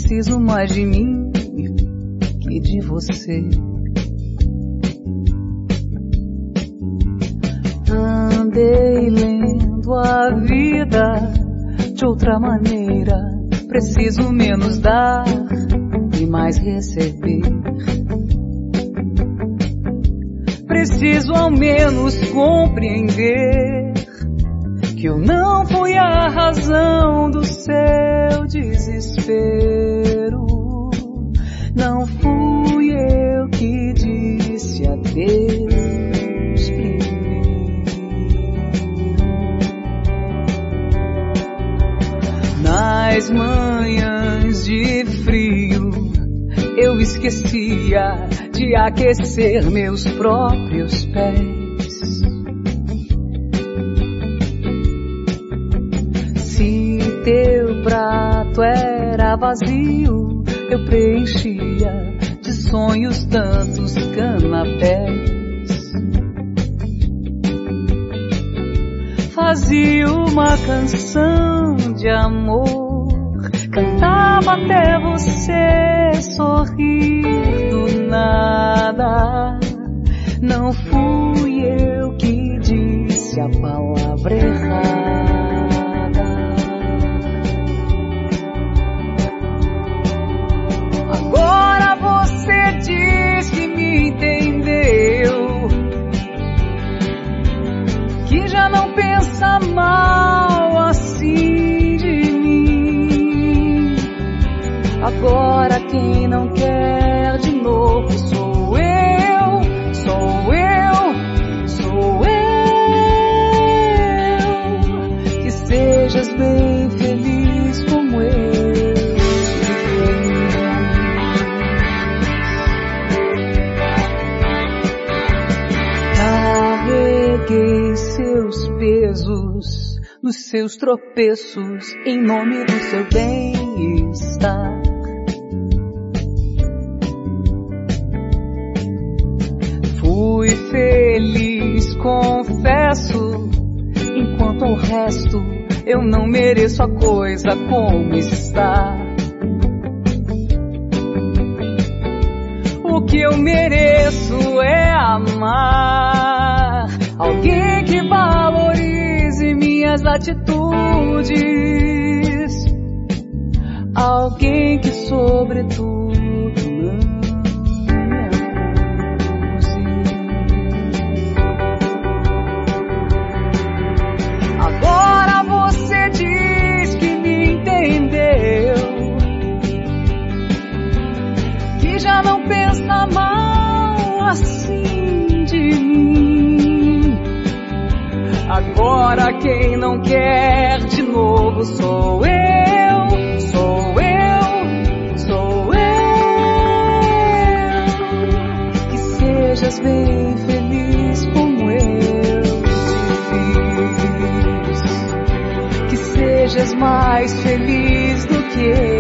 Preciso mais de mim que de você. Andei lendo a vida de outra maneira. Preciso menos dar e mais receber. Preciso ao menos compreender que eu não fui a razão do seu desespero. Não fui eu que disse adeus primeiro. Nas manhãs de frio eu esquecia de aquecer meus próprios pés. Se teu prato era vazio, eu preenchia de sonhos tantos canapés. Fazia uma canção de amor, cantava até você sorrir do nada. Não fui eu que disse a palavra errada. Agora você diz que me entendeu, que já não pensa mal assim de mim. Agora quem não quer de novo sou eu, sou eu, sou eu. Que sejas bem feliz como eu te carreguei seus pesos nos seus tropeços em nome do seu bem-estar. Fui feliz, confesso, enquanto o resto eu não mereço a coisa como está. O que eu mereço é amar alguém que valorize minhas atitudes, alguém que sobretudo já não pensa mal assim de mim. Agora quem não quer de novo sou eu, sou eu, sou eu. Que sejas bem feliz como eu te fiz, que sejas mais feliz do que eu.